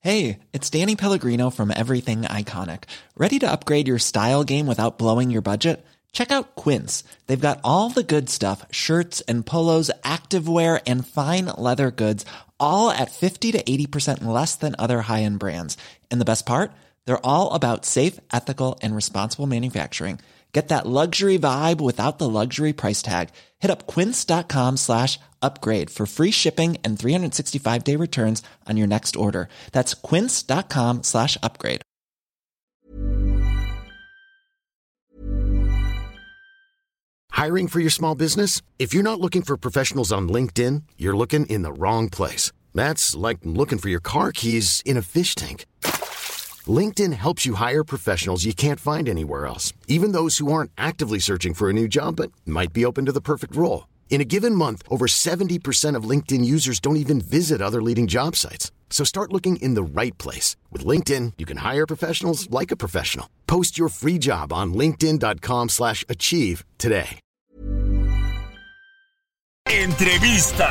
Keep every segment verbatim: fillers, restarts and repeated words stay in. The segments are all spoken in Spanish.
Hey, it's Danny Pellegrino from Everything Iconic. Ready to upgrade your style game without blowing your budget? Check out Quince. They've got all the good stuff, shirts and polos, activewear, and fine leather goods, all at fifty to eighty percent less than other high-end brands. And the best part? They're all about safe, ethical, and responsible manufacturing. Get that luxury vibe without the luxury price tag. Hit up quince.com slash upgrade for free shipping and three sixty-five day returns on your next order. That's quince.com slash upgrade. Hiring for your small business? If you're not looking for professionals on LinkedIn, you're looking in the wrong place. That's like looking for your car keys in a fish tank. LinkedIn helps you hire professionals you can't find anywhere else, even those who aren't actively searching for a new job but might be open to the perfect role. In a given month, over seventy percent of LinkedIn users don't even visit other leading job sites. So start looking in the right place. With LinkedIn, you can hire professionals like a professional. Post your free job on linkedin.com slash achieve today. Entrevista.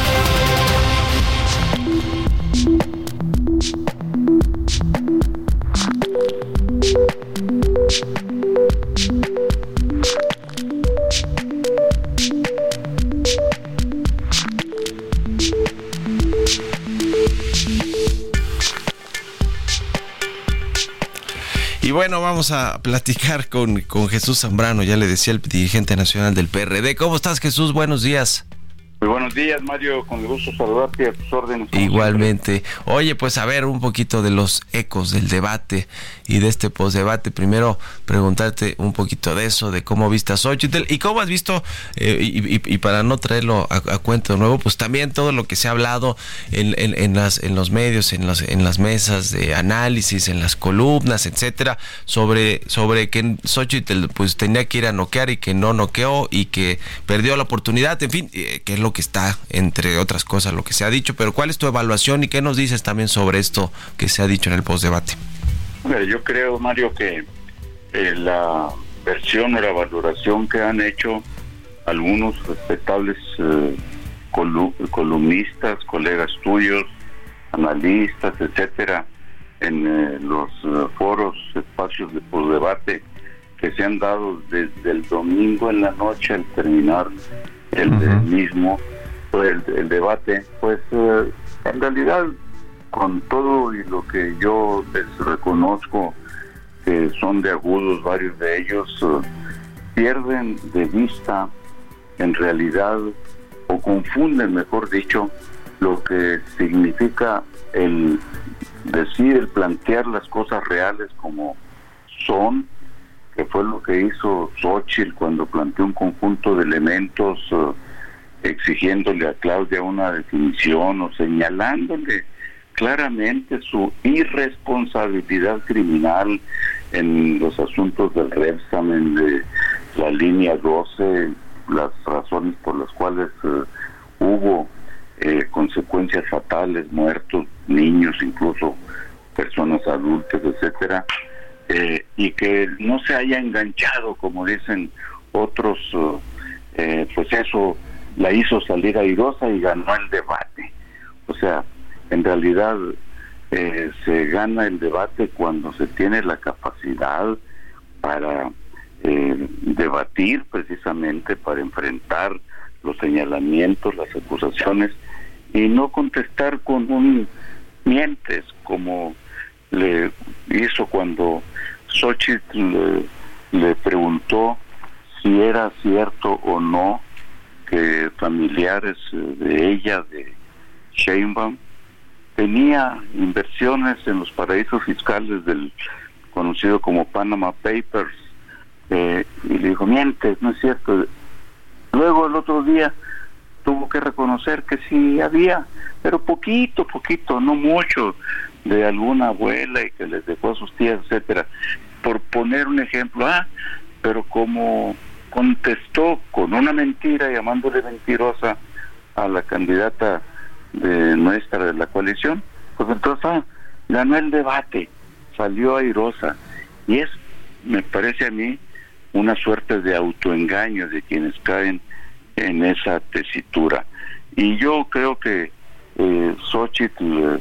Y bueno, vamos a platicar con, con Jesús Zambrano, ya le decía, el dirigente nacional del P R D. ¿Cómo estás, Jesús? Buenos días. Muy buenos días, Mario, con el gusto de saludarte, a tus órdenes. Igualmente. Oye, pues a ver un poquito de los ecos del debate y de este posdebate. Primero, preguntarte un poquito de eso, de cómo viste a Xóchitl y cómo has visto, eh, y, y, y para no traerlo a, a cuento de nuevo, pues también todo lo que se ha hablado en, en, en, las, en los medios, en, los, en las mesas de análisis, en las columnas, etcétera, sobre, sobre que Xóchitl pues tenía que ir a noquear y que no noqueó y que perdió la oportunidad, en fin, eh, que es lo que está, entre otras cosas, lo que se ha dicho. Pero ¿cuál es tu evaluación y qué nos dices también sobre esto que se ha dicho en el postdebate? Bueno, yo creo, Mario, que eh, la versión o la valoración que han hecho algunos respetables eh, colu- columnistas, colegas tuyos, analistas, etcétera, en eh, los eh, foros, espacios de postdebate que se han dado desde el domingo en la noche al terminar el uh-huh. mismo, pues, el, el debate, pues eh, en realidad con todo y lo que yo les reconozco que son de agudos varios de ellos, eh, pierden de vista en realidad o confunden, mejor dicho, lo que significa el decir, el plantear las cosas reales como son, que fue lo que hizo Xóchitl cuando planteó un conjunto de elementos uh, exigiéndole a Claudia una definición o señalándole claramente su irresponsabilidad criminal en los asuntos del Repsamen, de la línea doce, las razones por las cuales uh, hubo eh, consecuencias fatales, muertos, niños, incluso personas adultas, etcétera. Eh, y que no se haya enganchado, como dicen otros, uh, eh, pues eso la hizo salir airosa y ganó el debate. O sea, en realidad eh, se gana el debate cuando se tiene la capacidad para eh, debatir, precisamente para enfrentar los señalamientos, las acusaciones, y no contestar con un mientes, como le hizo cuando Xóchitl le, le preguntó si era cierto o no que familiares de ella, de Sheinbaum, tenía inversiones en los paraísos fiscales del conocido como Panama Papers, eh, y le dijo, mientes, no es cierto. Luego el otro día tuvo que reconocer que sí había, pero poquito, poquito, no mucho, de alguna abuela y que les dejó a sus tías, etcétera, por poner un ejemplo. Ah, pero como contestó con una mentira, llamándole mentirosa a la candidata de nuestra, de la coalición, pues entonces ah, ganó el debate, salió airosa, y es, me parece a mí, una suerte de autoengaño de quienes caen en esa tesitura. Y yo creo que eh, Xóchitl eh,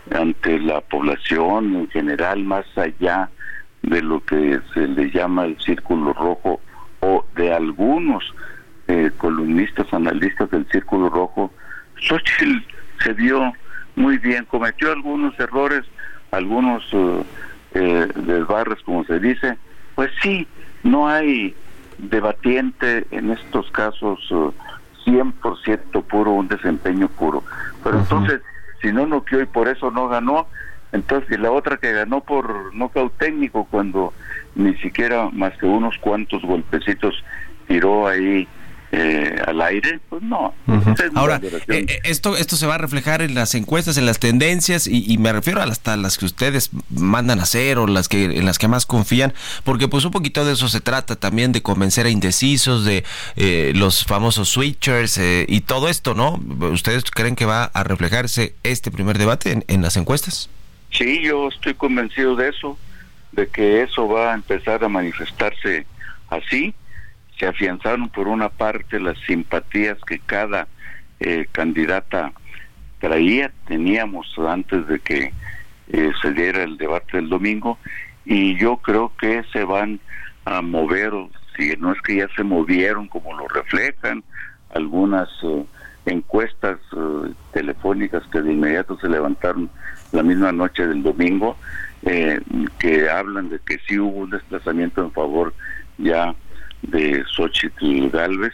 ante la población en general, más allá de lo que se le llama el círculo rojo o de algunos eh, columnistas, analistas del círculo rojo, Xóchitl se vio muy bien, cometió algunos errores, algunos uh, eh, desbarres, como se dice. Pues sí, no hay debatiente en estos casos uh, cien por ciento puro, un desempeño puro. Pero uh-huh. entonces, si no noqueó y por eso no ganó, entonces y la otra que ganó por nocaut técnico, cuando ni siquiera más que unos cuantos golpecitos tiró ahí eh, al aire, pues no. Uh-huh. Ahora, eh, esto esto se va a reflejar en las encuestas, en las tendencias, y, y me refiero a hasta las que ustedes mandan a hacer o las que en las que más confían, porque pues un poquito de eso se trata también, de convencer a indecisos, de eh, los famosos switchers eh, y todo esto, ¿no? ¿Ustedes creen que va a reflejarse este primer debate en, en las encuestas? Sí, yo estoy convencido de eso, de que eso va a empezar a manifestarse así. Se afianzaron por una parte las simpatías que cada eh, candidata traía, teníamos antes de que eh, se diera el debate del domingo, y yo creo que se van a mover, si no es que ya se movieron como lo reflejan algunas uh, encuestas uh, telefónicas que de inmediato se levantaron la misma noche del domingo, eh, que hablan de que sí hubo un desplazamiento en favor ya de Xóchitl Gálvez,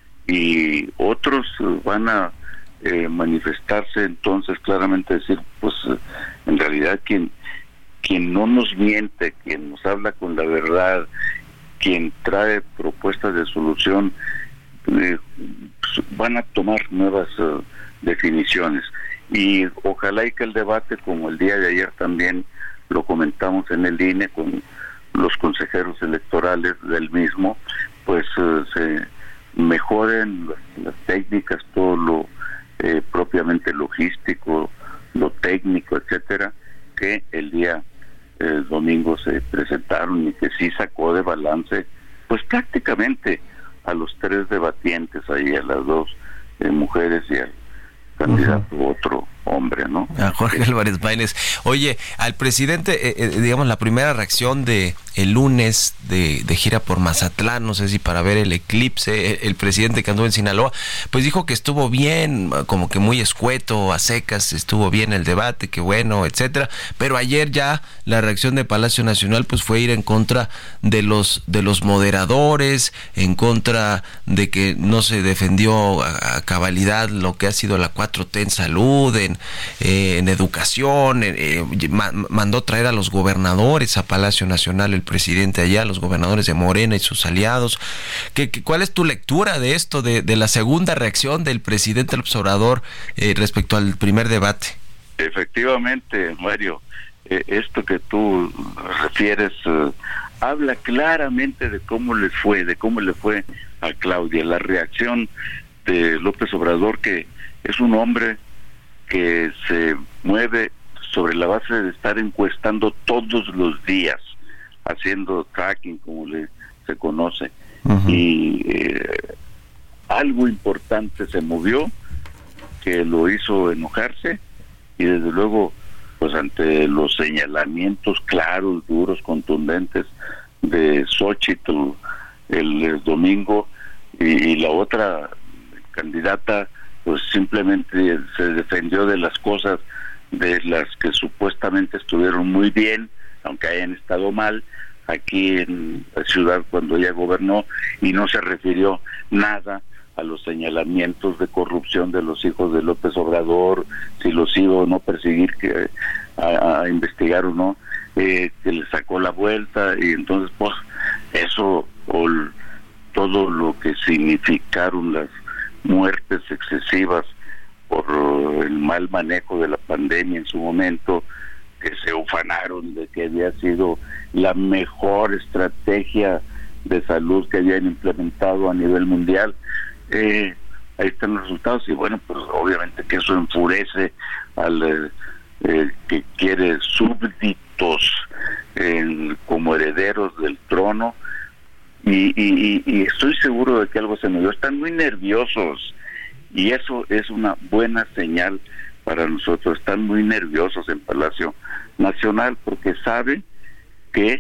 y otros van a eh, manifestarse entonces claramente, decir, pues en realidad quien quien no nos miente, quien nos habla con la verdad, quien trae propuestas de solución, eh, van a tomar nuevas uh, definiciones, y ojalá y que el debate, como el día de ayer también lo comentamos en el I N E con los consejeros electorales del mismo, pues uh, se mejoren las, las técnicas, todo lo eh, propiamente logístico, lo técnico, etcétera, que el día eh, domingo se presentaron, y que sí sacó de balance, pues prácticamente a los tres debatientes ahí, a las dos eh, mujeres y al candidato uh-huh. otro hombre, ¿no? A Jorge Álvarez Maínez. Oye, al presidente, eh, eh, digamos, la primera reacción de el lunes de, de gira por Mazatlán, no sé si para ver el eclipse, el, el presidente que anduvo en Sinaloa, pues dijo que estuvo bien, como que muy escueto, a secas, estuvo bien el debate, que bueno, etcétera. Pero ayer ya la reacción de Palacio Nacional pues fue ir en contra de los de los moderadores, en contra de que no se defendió a, a cabalidad lo que ha sido la cuatro T en salud, en Eh, en educación, eh, ma- mandó traer a los gobernadores a Palacio Nacional, el presidente allá, los gobernadores de Morena y sus aliados. ¿Qué, qué, ¿Cuál es tu lectura de esto, de, de la segunda reacción del presidente López Obrador eh, respecto al primer debate? Efectivamente, Mario, eh, esto que tú refieres eh, habla claramente de cómo les fue, de cómo le fue a Claudia, la reacción de López Obrador, que es un hombre que se mueve sobre la base de estar encuestando todos los días, haciendo tracking, como le, se conoce, uh-huh. y eh, algo importante se movió que lo hizo enojarse, y desde luego, pues ante los señalamientos claros, duros, contundentes de Xóchitl el, el domingo, y, y la otra candidata pues simplemente se defendió de las cosas de las que supuestamente estuvieron muy bien, aunque hayan estado mal, aquí en la ciudad cuando ella gobernó, y no se refirió nada a los señalamientos de corrupción de los hijos de López Obrador, si los iba o no perseguir, que a, a investigar o no, eh, que le sacó la vuelta, y entonces pues eso, o l, todo lo que significaron las muertes excesivas por el mal manejo de la pandemia en su momento, que se ufanaron de que había sido la mejor estrategia de salud que habían implementado a nivel mundial. Eh, ahí están los resultados, y bueno, pues obviamente que eso enfurece al eh, eh, que quiere súbditos eh, como herederos del trono. Y, y, y estoy seguro de que algo se me dio. Están muy nerviosos, y eso es una buena señal para nosotros. Están muy nerviosos en Palacio Nacional porque saben que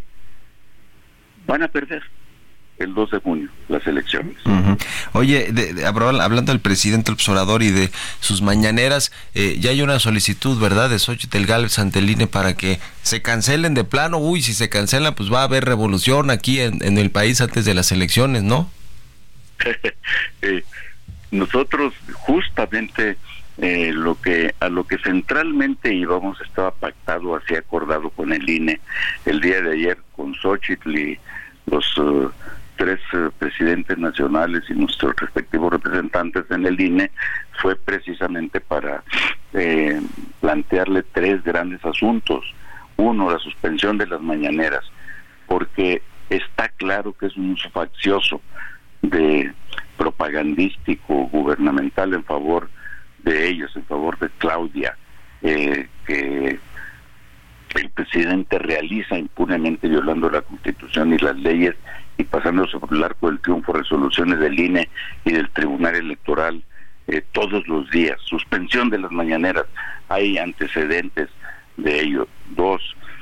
van a perder el dos de junio las elecciones. Uh-huh. Oye, de, de, hablando del presidente López Obrador y de sus mañaneras, eh, ya hay una solicitud, ¿verdad?, de Xóchitl Gálvez ante el I N E para que se cancelen de plano. Uy, si se cancelan, pues va a haber revolución aquí en, en el país antes de las elecciones, ¿no? eh, nosotros justamente eh, lo que a lo que centralmente íbamos estaba pactado, así acordado con el I N E el día de ayer con Xóchitl y los uh, tres uh, presidentes nacionales y nuestros respectivos representantes en el I N E, fue precisamente para eh, plantearle tres grandes asuntos. Uno, la suspensión de las mañaneras, porque está claro que es un uso faccioso de propagandístico gubernamental en favor de ellos, en favor de Claudia, eh, que el presidente realiza impunemente, violando la Constitución y las leyes y pasándose por el arco del triunfo resoluciones del I N E y del Tribunal Electoral eh, todos los días. Suspensión de las mañaneras, hay antecedentes de ello. Dos,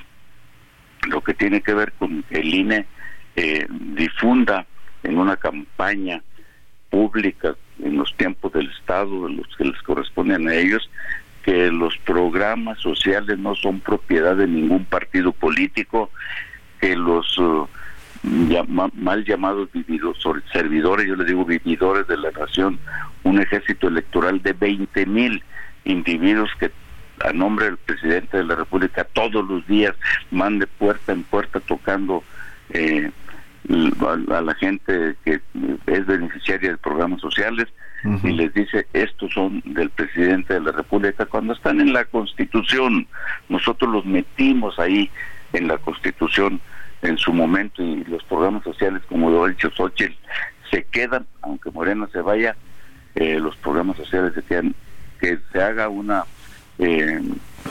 lo que tiene que ver con el I N E eh, difunda en una campaña pública en los tiempos del Estado, en los que les corresponden a ellos, que los programas sociales no son propiedad de ningún partido político, que los uh, llama, mal llamados vividores, servidores, yo les digo vividores de la nación, un ejército electoral de veinte mil individuos que a nombre del presidente de la República todos los días van de puerta en puerta tocando eh, a, a la gente que es beneficiaria de programas sociales, uh-huh, y les dice, estos son del presidente de la República, cuando están en la Constitución. Nosotros los metimos ahí en la Constitución en su momento, y los programas sociales, como lo ha dicho Xóchitl, se quedan, aunque Morena se vaya, eh, los programas sociales se quedan. Que se haga una eh,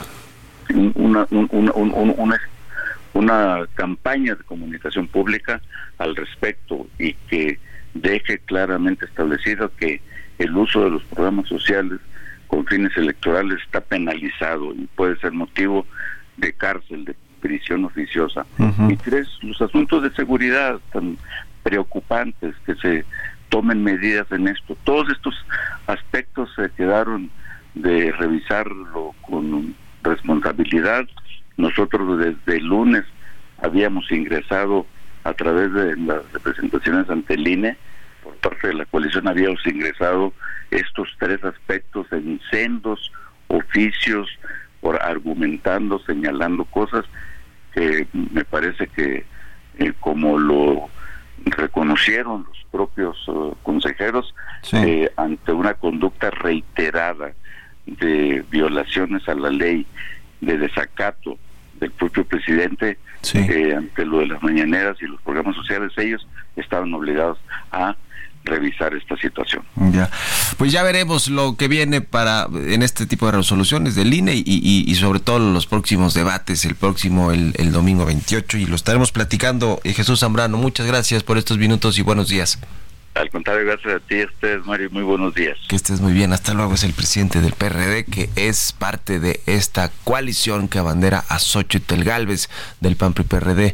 una, un, un, un, un, una una campaña de comunicación pública al respecto, y que deje claramente establecido que el uso de los programas sociales con fines electorales está penalizado y puede ser motivo de cárcel, de prisión oficiosa. Uh-huh. Y tres, los asuntos de seguridad tan preocupantes, que se tomen medidas en esto. Todos estos aspectos se quedaron de revisarlo con responsabilidad. Nosotros desde el lunes habíamos ingresado a través de las representaciones ante el I N E, por parte de la coalición habíamos ingresado estos tres aspectos en sendos oficios, por argumentando, señalando cosas que me parece que eh, como lo reconocieron los propios uh, consejeros, sí, eh, ante una conducta reiterada de violaciones a la ley, de desacato del propio presidente, sí, eh, ante lo de las mañaneras y los programas sociales, ellos estaban obligados a revisar esta situación. Ya, pues ya veremos lo que viene para en este tipo de resoluciones del I N E y, y, y sobre todo los próximos debates, el próximo, el, el domingo veintiocho, y lo estaremos platicando. eh, Jesús Zambrano, muchas gracias por estos minutos y buenos días. Al contrario, gracias a ti, estés, Mario, muy buenos días. Que estés muy bien, hasta luego. Es el presidente del P R D, que es parte de esta coalición que abandera a Xóchitl Gálvez del P A N P R I P R D.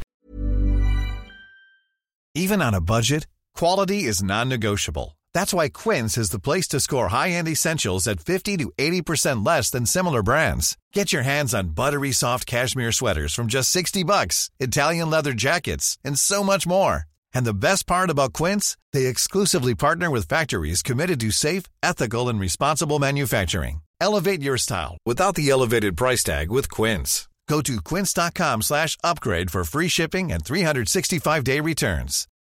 Even on a budget, quality is non-negotiable. That's why Quince is the place to score high-end essentials at fifty to eighty percent less than similar brands. Get your hands on buttery soft cashmere sweaters from just sixty bucks, Italian leather jackets, and so much more. And the best part about Quince, they exclusively partner with factories committed to safe, ethical, and responsible manufacturing. Elevate your style without the elevated price tag with Quince. Go to quince.com slash upgrade for free shipping and three sixty-five day returns.